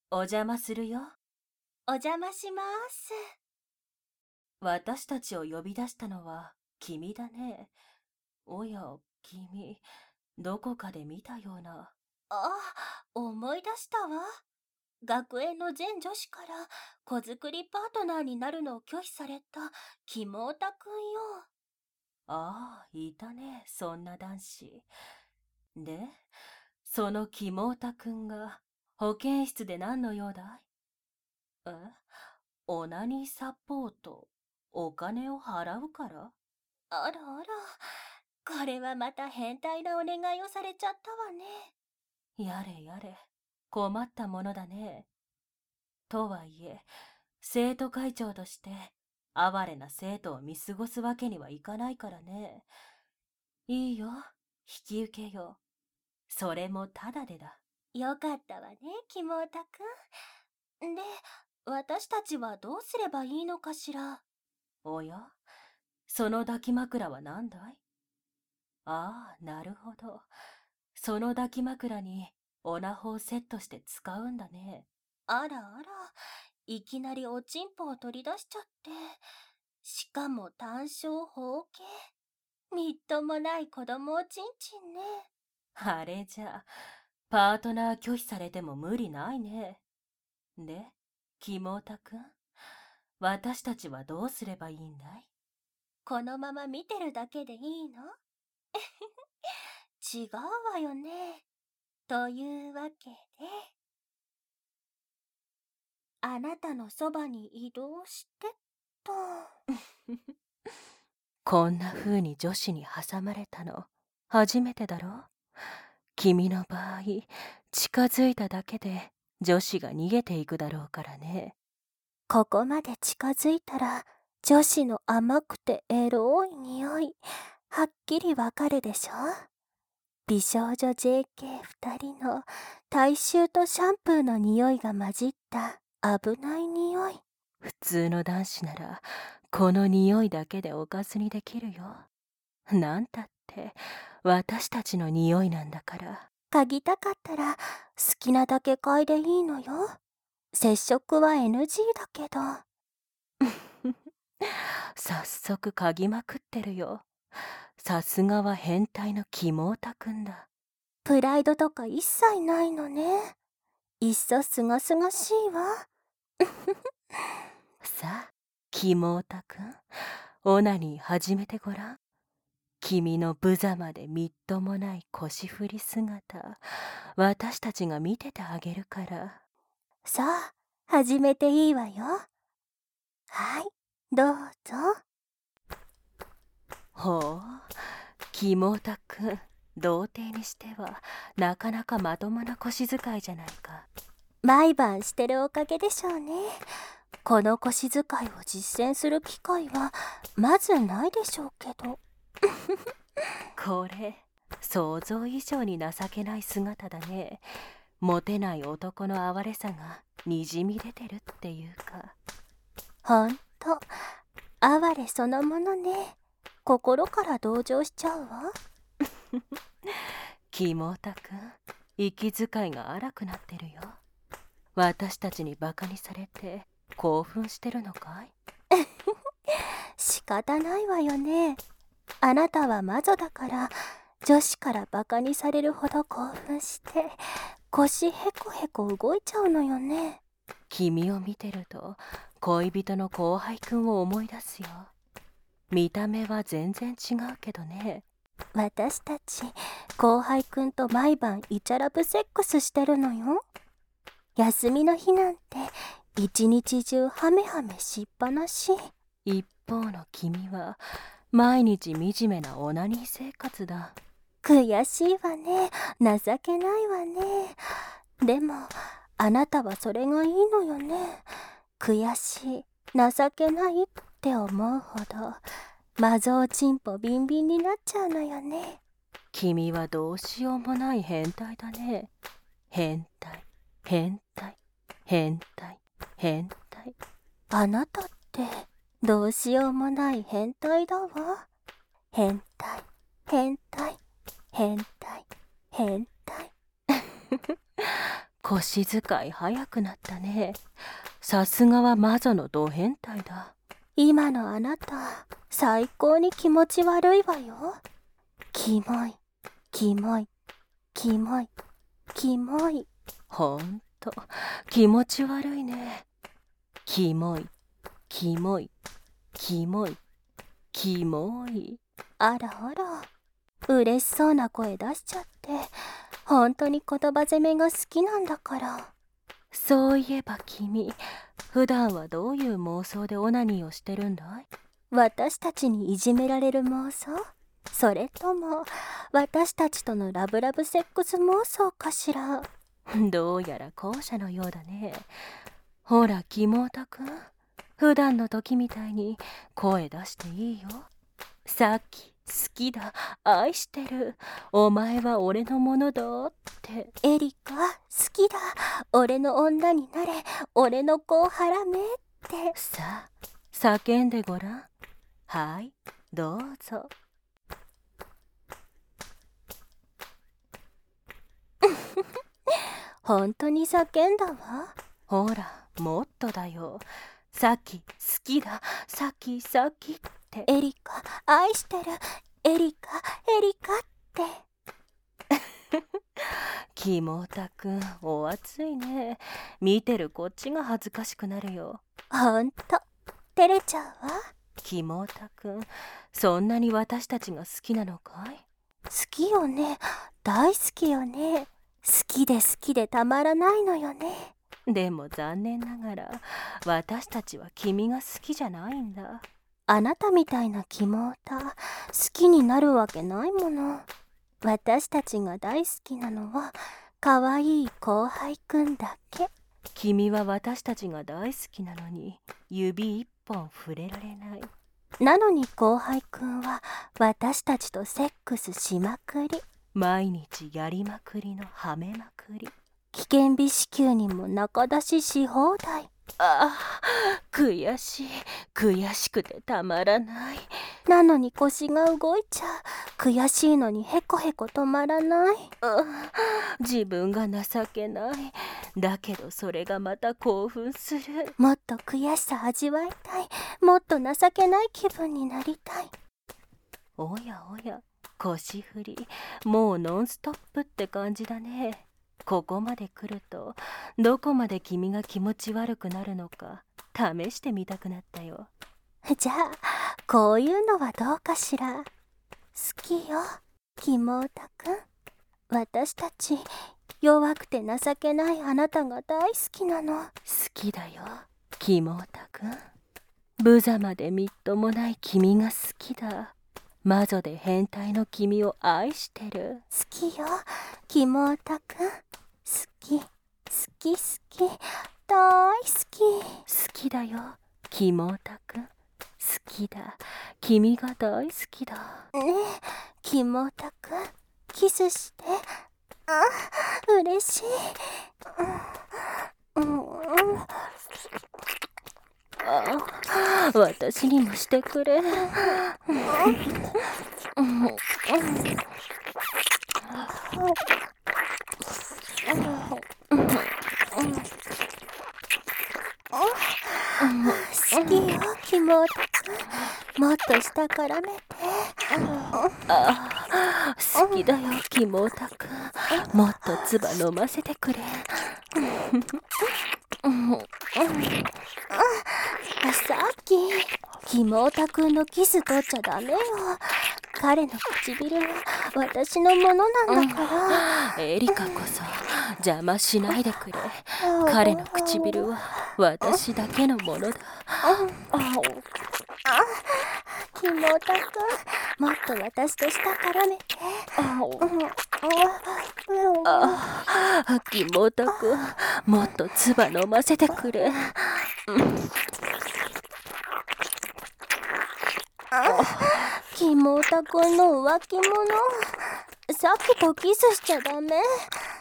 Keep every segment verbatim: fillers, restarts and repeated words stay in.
お邪魔するよ。 お邪魔します。 私たちを呼び出したのは君だね。おや、君、どこかで見たような。 あ、思い出したわ。学園の全女子から子作りパートナーになるのを拒否されたキモータくんよ。 ああ、いたね、そんな男子。で、そのキモータくんが保健室で何の用だい？えオナニーサポート、お金を払うから？ あらあら、これはまた変態なお願いをされちゃったわね。 やれやれ、困ったものだね。とはいえ、生徒会長として、哀れな生徒を見過ごすわけにはいかないからね。いいよ、引き受けよう。それもタダでだ。 よかったわね、キモータくん。で、私たちはどうすればいいのかしら。 おや、その抱き枕は何だい？ああ、なるほど。その抱き枕にオナホをセットして使うんだね。 あらあら、いきなりおちんぽを取り出しちゃって。しかも単焦包茎。みっともない子供おちんちんね。 あれじゃ、パートナー拒否されても無理ないね。で、キモータくん、私たちはどうすればいいんだい？ このまま見てるだけでいいの？違うわよね。というわけで、あなたのそばに移動してと。 こんな風に女子に挟まれたの、初めてだろ？君の場合、近づいただけで女子が逃げていくだろうからね。 ここまで近づいたら、女子の甘くてエロい匂い、はっきりわかるでしょ？美少女 ジェーケーふたりの体臭とシャンプーの匂いが混じった危ない匂い。 普通の男子なら、この匂いだけでおかずにできるよ。なんたって、私たちの匂いなんだから。 嗅ぎたかったら好きなだけ嗅いでいいのよ。接触は エヌジー だけど。 早速嗅ぎまくってるよ。さすがは変態のキモータくんだ。 プライドとか一切ないのね。いっそすがすがしいわ。 さあ、キモータくん、オナニー始めてごらん。君の無様でみっともない腰振り姿、私たちが見ててあげるから。 さあ、始めていいわよ。はい、どうぞ。 ほう、キモータくん、童貞にしてはなかなかまともな腰使いじゃないか。 毎晩してるおかげでしょうね。この腰使いを実践する機会はまずないでしょうけど。 これ、想像以上に情けない姿だね。モテない男の哀れさがにじみ出てるっていうか。 ほんと、哀れそのものね。心から同情しちゃうわ。 キモータくん、息遣いが荒くなってるよ。私たちにバカにされて興奮してるのかい？ 仕方ないわよね。あなたは魔女だから女子からバカにされるほど興奮して腰へこへこ動いちゃうのよね。 君を見てると恋人の後輩くんを思い出すよ。見た目は全然違うけどね。 私たち後輩くんと毎晩イチャラブセックスしてるのよ。休みの日なんて一日中ハメハメしっぱなし。 一方の君は毎日惨めなオナニー生活だ。 悔しいわね。情けないわね。でもあなたはそれがいいのよね。悔しい、情けないって思うほどマゾーチンポビンビンになっちゃうのよね。 君はどうしようもない変態だね。変態、変態、変態、変態。 あなたってどうしようもない変態だわ。変態、変態、変態、変態。 腰遣い早くなったね。さすがは魔女のド変態だ。 今のあなた、最高に気持ち悪いわよ。キモい、キモい、キモい、キモい。 ほんと、気持ち悪いね。キモい、キモい、キモい、キモい。 あらあら、嬉しそうな声出しちゃって、本当に言葉攻めが好きなんだから。 そういえば君、普段はどういう妄想でオナニーをしてるんだい？ 私たちにいじめられる妄想？それとも私たちとのラブラブセックス妄想かしら？ どうやら後者のようだね。ほら、キモオタくん、普段の時みたいに声出していいよ。さっき、好きだ、愛してる、お前は俺のものだって。 エリカ、好きだ、俺の女になれ、俺の子をはらめって。 さあ、叫んでごらん。はい、どうぞ。 本当に叫んだわ。 ほら、もっとだよ。さっき、好きだ、さっき、さっきって。 エリカ、愛してる、エリカ、エリカって。 キモオタくん、お熱いね。見てるこっちが恥ずかしくなるよ。 ほんと、照れちゃうわ。 キモオタくん、そんなに私たちが好きなのかい？ 好きよね、大好きよね。好きで好きでたまらないのよね。 でも残念ながら、私たちは君が好きじゃないんだ。 あなたみたいなキモオタ、好きになるわけないもの。私たちが大好きなのは、かわいい後輩くんだけ。 君は私たちが大好きなのに、指一本触れられない。 なのに後輩くんは、私たちとセックスしまくり。 毎日やりまくりのはめまくり。 危険微子宮にも仲出しし放題。 ああ、悔しい、悔しくてたまらない。 なのに腰が動いちゃう。悔しいのにヘコヘコ止まらない。 あ、自分が情けない。だけどそれがまた興奮する。 もっと悔しさ味わいたい。もっと情けない気分になりたい。 おやおや、腰振り、もうノンストップって感じだね。ここまで来ると、どこまで君が気持ち悪くなるのか試してみたくなったよ。 じゃあ、こういうのはどうかしら。好きよ、キモオタくん。私たち、弱くて情けないあなたが大好きなの。 好きだよ、キモオタくん。無様でみっともない君が好きだ。魔女で変態の君を愛してる。 好きよ、キモオタくん。好き、好き好き、大好き。 好きだよ、キモオタくん。好きだ、君が大好きだ。 ねえ、キモオタくん、キスして。あ、嬉しい。うん、うん、 あ、私にもしてくれ。 好きよ、キモオタくん。もっと下からめて。 あ、好きだよ、キモオタくん。もっと唾飲ませてくれ。 さっき、キモオタくんのキス取っちゃダメよ。彼の唇は私のものなんだから。 エリカこそ邪魔しないでくれ。彼の唇は私だけのものだ。 キモオタくん、もっと私と下からめて。 あ、キモオタくん、もっと唾飲ませてくれ。 キモオタくんの浮気者。さっきとキスしちゃダメ。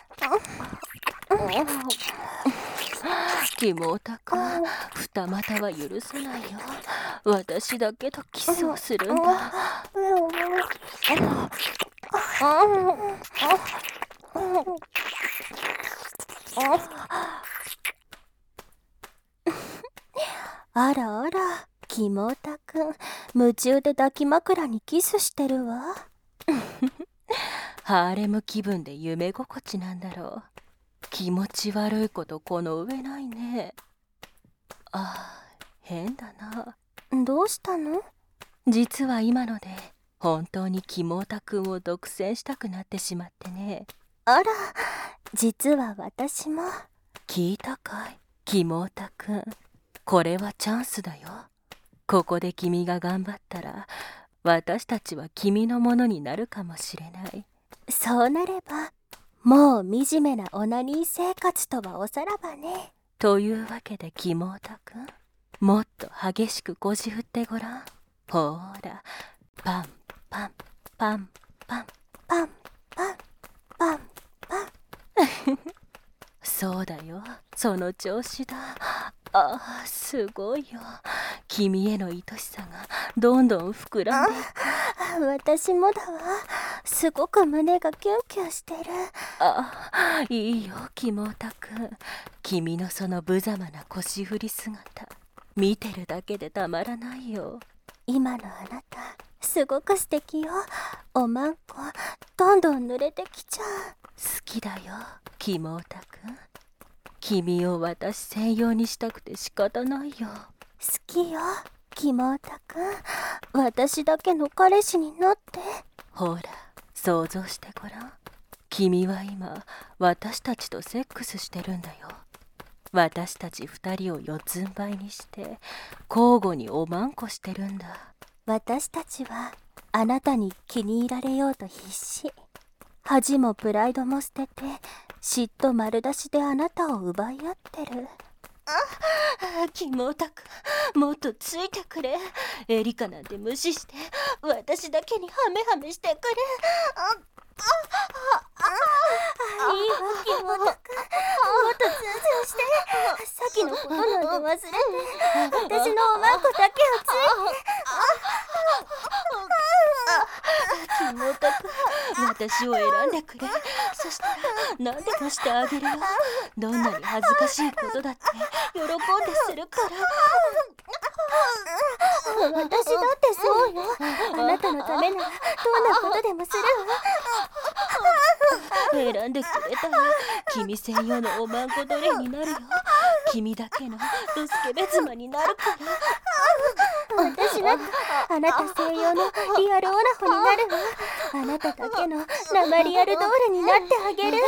キモオタくん、二股は許さないよ。私だけとキスをするんだ。 あらあら、キモタくん、夢中で抱き枕にキスしてるわ。 ハーレム気分で夢心地なんだろう。気持ち悪いことこの上ないね。ああ、変だな。 どうしたの？ 実は今ので本当にキモタくんを独占したくなってしまってね。 あら、実は私も。 聞いたかい、キモタくん。これはチャンスだよ。ここで君が頑張ったら私たちは君のものになるかもしれない。 そうなればもう惨めなオナニー生活とはおさらばね。 というわけでキモタくん、もっと激しく腰振ってごらん。ほーら、パンパンパンパンパンパンパンパン。 そうだよ、その調子だ。ああ、すごいよ。君への愛しさがどんどん膨らんでいく。 私もだわ。すごく胸がキュンキュンしてる。 ああ、いいよ、キモタくん。君のその無様な腰振り姿、見てるだけでたまらないよ。 今のあなた、すごく素敵よ。おまんこ、どんどん濡れてきちゃう。 好きだよ、キモタくん。君を私専用にしたくて仕方ないよ。 好きよ、キモタくん。私だけの彼氏になって。 ほら、想像してごらん。君は今私たちとセックスしてるんだよ。私たち二人を四つん這いにして交互におまんこしてるんだ。 私たちはあなたに気に入られようと必死。恥もプライドも捨てて嫉妬丸出しであなたを奪い合ってる。 あ、キモタくん、もっとついてくれ。エリカなんて無視して私だけにハメハメしてくれ。ああ、いいわ、キモタくん。もっとツンツンして。さっきのことなんて忘れて、私のおまんこだけをついて。 キモタくん、私を選んでくれ。そしたら何でもしてあげるよ。どんなに恥ずかしいことだって喜んでするから。 私だってそうよ。あなたのためならどんなことでもするわ。 選んでくれたら君専用のおまんこ奴隷になるよ。君だけのドスケベ妻になるから。 私なんかあなた専用のリアルオナホになるわ。あなただけの生リアルドールになってあげる。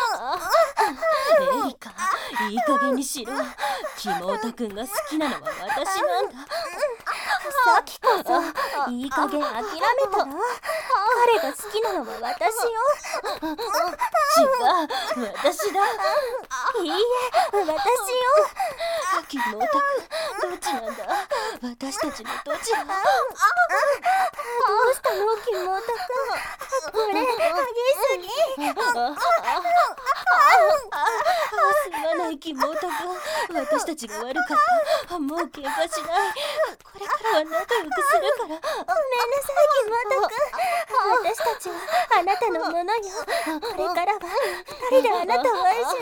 エリカ、いい加減にしろ。キモタくんが好きなのは私なんだ。 さっきこそいい加減諦めたら。彼が好きなのは私よ。 違う、私だ。 いいえ、私よ。 キモタくん、どっちなんだ。私たちのどちら。 どうしたの、キモタくん。これ激しすぎ。 すまないキモタくん、私たちが悪かった。もう喧嘩しない。これからは仲良くするから。 ごめんなさい、キモタくん。私たちはあなたのものよ。これからは二人であなたを愛します。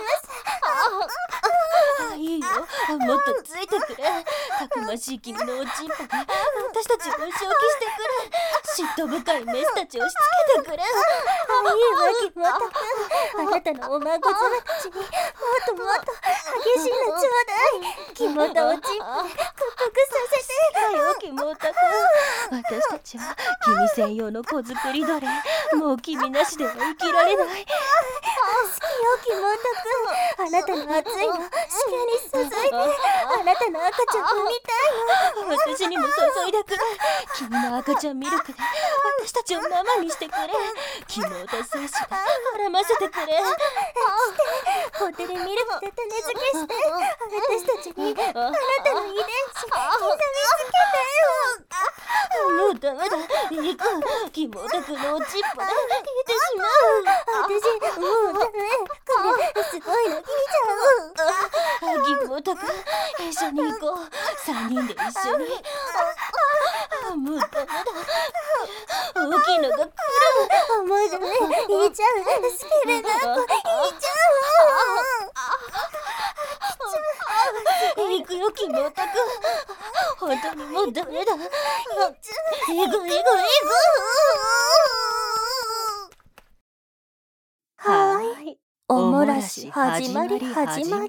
あ、いいよ、もっとついてくれ。たくましい君のおちんぽで私たちを消してくれ。嫉妬深いメスたちをしつけてくれ。 いいわ、キモタくん。あなたのおまんこ妻たちにもっともっと激しいのちょうだい。キモタおちんぽで屈服させて。 だよ、キモタくん。私たちは君専用の子作り奴隷。もう君なしでは生きられない。 好きよ、キモタくん。あなたの熱いの子宮に注いで、あなたの赤ちゃん産みたいの。 私にも注いでくれ。君の赤ちゃんミルクで私たちを生にしてくれ。キモタ精子で絡ませてくれ。 ホテルミルクで種付けして、私たちにあなたの遺伝子刻みつけてよ。 もうダメだ、いいか。キモタくんのおちっぽで消えてしまう。 私もうダメ。これすごいの聞いちゃう。 キモタくん、一緒に行こう。三人で一緒に。もうダメだ、大きいのが来る。 もうダメ、言いちゃう。スケベな子言いちゃう。 本当にもうダメだ。あえぐえぐえぐ。 はーい。 おもらし始まり始まり。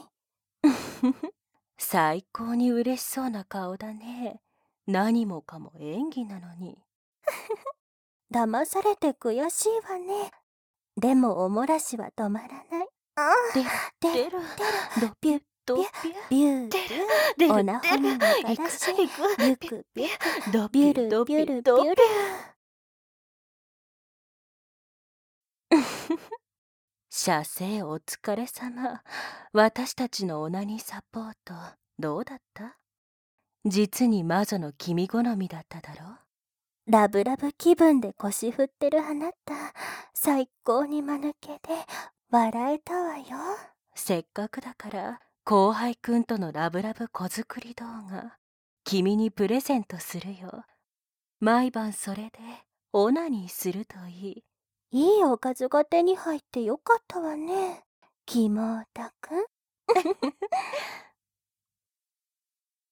最高に嬉しそうな顔だね。何もかも演技なのに。 騙されて悔しいわね。でもおもらしは止まらない。 出る出る出る出るドピュッドピュビュー出る出るおなほにがらし行くビュ行くクビュクドビュピュドルビュルビピュドピュル。 射精お疲れ様。私たちのオナニーサポートどうだった？実に魔女の君好みだっただろ？ ラブラブ気分で腰振ってるあなた、最高に間抜けで笑えたわよ。 せっかくだから後輩くんとのラブラブ子作り動画君にプレゼントするよ。毎晩それでオナニーするといい。 いいおかずが手に入ってよかったわね。キモータくん。